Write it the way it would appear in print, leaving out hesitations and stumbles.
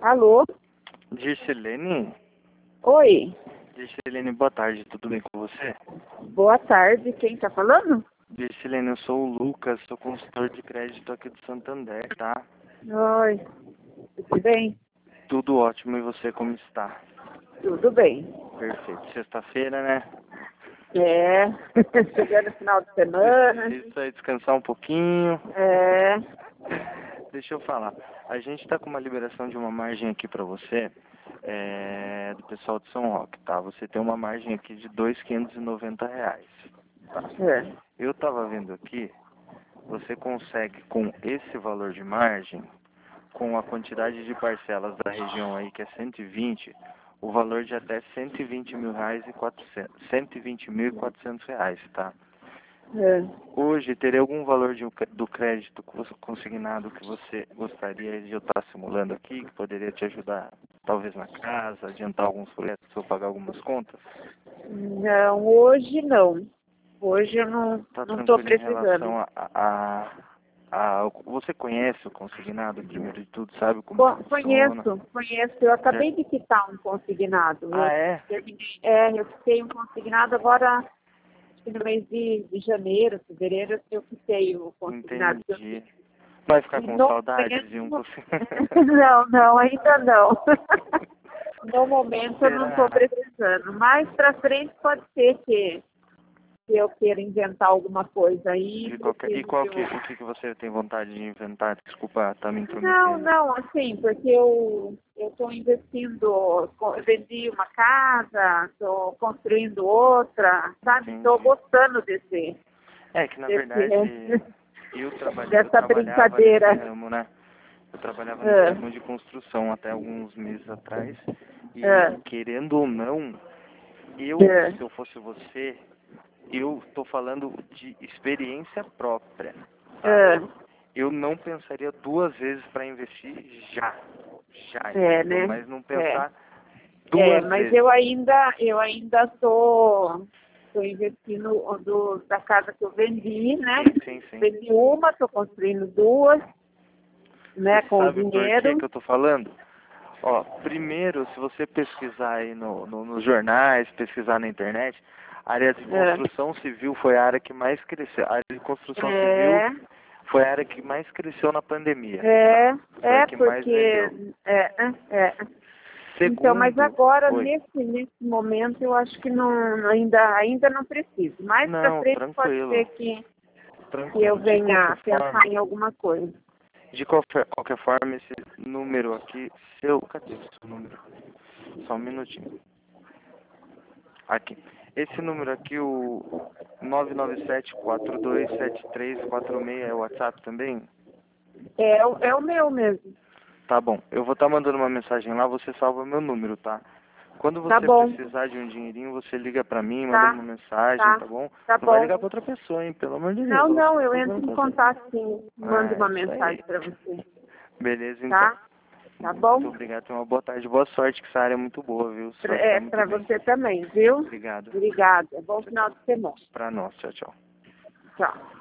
Alô? Dircilene? Oi. Dircilene, boa tarde, tudo bem com você? Boa tarde. Quem tá falando? Dircilene, eu sou o Lucas, sou consultor de crédito aqui do Santander, tá? Oi. Tudo bem? Tudo ótimo, e você como está? Tudo bem. Perfeito. Sexta-feira, né? É. Chegando no final de semana. Isso aí, descansar um pouquinho. É. Deixa eu falar. A gente tá com uma liberação de uma margem aqui pra você, do pessoal de São Roque, tá? Você tem uma margem aqui de R$ 2.590, tá? É. Eu tava vendo aqui, você consegue com esse valor de margem, com a quantidade de parcelas da região aí, que é 120, o valor de até R$ 120.400, tá? É. Hoje, teria algum valor do crédito consignado que você gostaria de eu estar simulando aqui, que poderia te ajudar, talvez na casa, adiantar alguns projetos ou pagar algumas contas? Não, hoje não. Hoje eu não Tá tô tranquilo em precisando. relação Você conhece o consignado, primeiro de tudo, sabe como funciona? Conheço. Eu acabei de quitar um consignado. Ah, é? Eu quitei um consignado agora, acho que no mês de janeiro, fevereiro, eu quitei o consignado. Entendi. Vai ficar E com no saudades de um momento, consignado? não, ainda não. No momento eu não estou Será? precisando. Mais para frente pode ser que eu queira inventar alguma coisa aí. E Preciso qual de que, um... o que você tem vontade de inventar? Desculpa, tá me Não, intrometendo. não, assim, porque eu estou investindo, eu vendi uma casa, estou construindo outra, sabe? Estou Entendi. gostando desse, É que, na desse, verdade, eu dessa trabalhava nesse brincadeira. ramo, né? Eu trabalhava nesse Ah, ramo de construção até alguns meses atrás. E, ah, querendo ou não, ah, se eu fosse você, eu tô falando de experiência própria, tá? ah. Eu não pensaria duas vezes para investir já. Já, É, entendeu? né? Mas não É, pensar duas mas vezes. eu ainda estou investindo da casa que eu vendi, né? Sim, sim, sim. Vendi uma, estou construindo duas, Você né, com o sabe por que dinheiro. que eu tô falando? Ó, primeiro, se você pesquisar aí nos jornais, pesquisar na internet, a área de construção civil foi a área que mais cresceu. A área de construção civil É, foi a área que mais cresceu na pandemia, tá? é, Foi a é, que mais porque vendeu. é. Então, mas Segundo, agora, oi. nesse momento, eu acho que não, ainda não preciso. Mais para Não, frente pode ser tranquilo. que eu Tranquilo. De venha qualquer forma, pensar em alguma coisa. qualquer forma, esse número aqui, cadê o seu número? Só um minutinho. Aqui. Esse número aqui, o 997-427346 é o WhatsApp também? É o meu mesmo. Tá bom. Eu vou estar mandando uma mensagem lá, você salva meu número, tá? Quando Tá você bom, precisar de um dinheirinho, você liga pra mim, manda tá, uma mensagem, tá, tá bom? tá Não vai bom. ligar pra outra pessoa, hein? Pelo amor de Deus. Não, eu Tô falando entro em com você. contato sim, mando Ah, uma isso aí. mensagem para você, Beleza, então. tá? Tá Muito bom? obrigado. Tenha uma boa tarde. Boa sorte, que essa área é muito boa, viu? Você vai se dar muito Para bem. você também, viu? Obrigado. Obrigada. Bom Tchau, final tchau. de semana. Pra nós. Tchau, tchau. Tchau.